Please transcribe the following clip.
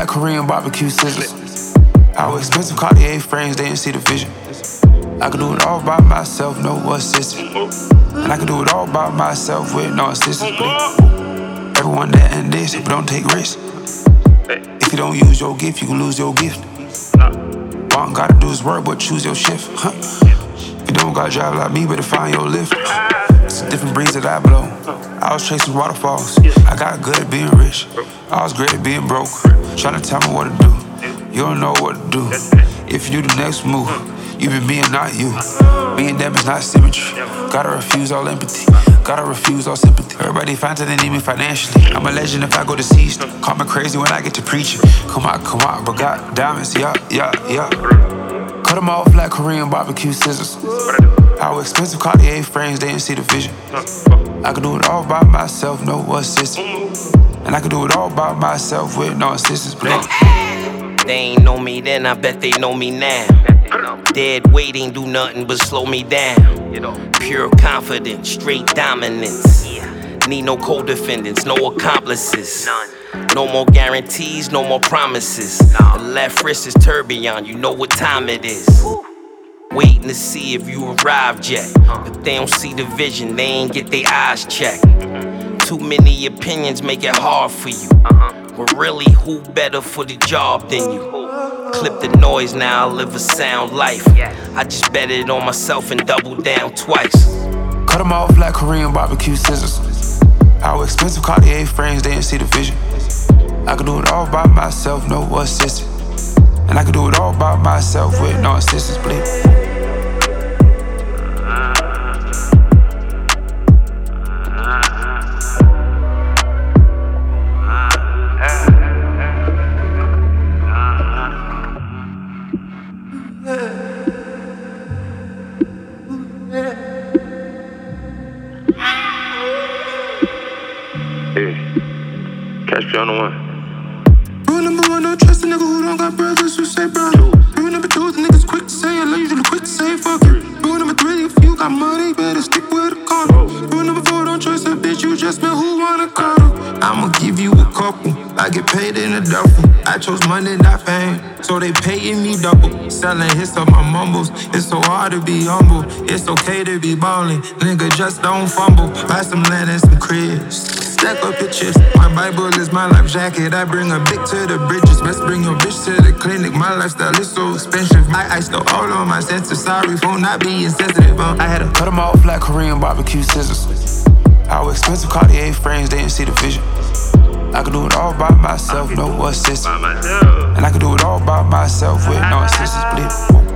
Korean barbecue scissors. How expensive Cartier frames, they didn't see the vision. I could do it all by myself, no assistance. And I could do it all by myself with no assistance. Everyone that and this, but don't take risks. If you don't use your gift, you can lose your gift. All you gotta do is work, but choose your shift. If you don't gotta drive like me, better find your lift. It's a different breeze that I blow. I was chasing waterfalls. I got good at being rich. I was great at being broke. Tryna tell me what to do. You don't know what to do. If you do the next move, you been being not you. Being them is not symmetry. Gotta refuse all empathy. Gotta refuse all sympathy. Everybody finds that they need me financially. I'm a legend if I go deceased. Call me crazy when I get to preaching. Come on, but got diamonds, yeah. Cut them off like Korean barbecue scissors. How expensive Cartier frames, they didn't see the vision. I could do it all by myself, no assistance. And I could do it all by myself with no assistance, but they ain't know me then, I bet they know me now. Dead weight ain't do nothing but slow me down. Pure confidence, straight dominance. Need no co-defendants, no accomplices. No more guarantees, no more promises. The left wrist is tourbillon, you know what time it is. Waiting to see if you arrived yet. If they don't see the vision, they ain't get their eyes checked. Too many opinions make it hard for you. But really, who better for the job than you? Clip the noise, now I live a sound life. I just bet it on myself and double down twice. Cut them off like Korean barbecue scissors. How expensive Cartier frames, they didn't see the vision. I could do it all by myself, no assistance. And I could do it all by myself with no assistance, please. Catch me on the one. Rule number one, don't trust a nigga who don't got brothers who say brother. Rule number two, the niggas quick to say I love you, really quick to say fuck you. Rule number three, if you got money, better stick with a corner. Rule number four, don't trust a bitch, you just met who wanna cuddle. I'ma give you a couple, I get paid in a duffel. I chose money, not fame, so they paying me double. Selling hits of my mumbles, it's so hard to be humble. It's okay to be ballin', nigga just don't fumble. Buy some land and some cribs. Stack up your chips. My Bible is my life jacket. I bring a big to the bridges. Best bring your bitch to the clinic. My lifestyle is so expensive. I stole all on my senses. Sorry for not being sensitive. I had to cut them off like Korean barbecue scissors. How expensive Cartier frames, they didn't see the vision. I could do it all by myself, no assistance. And I could do it all by myself with no assistance, please.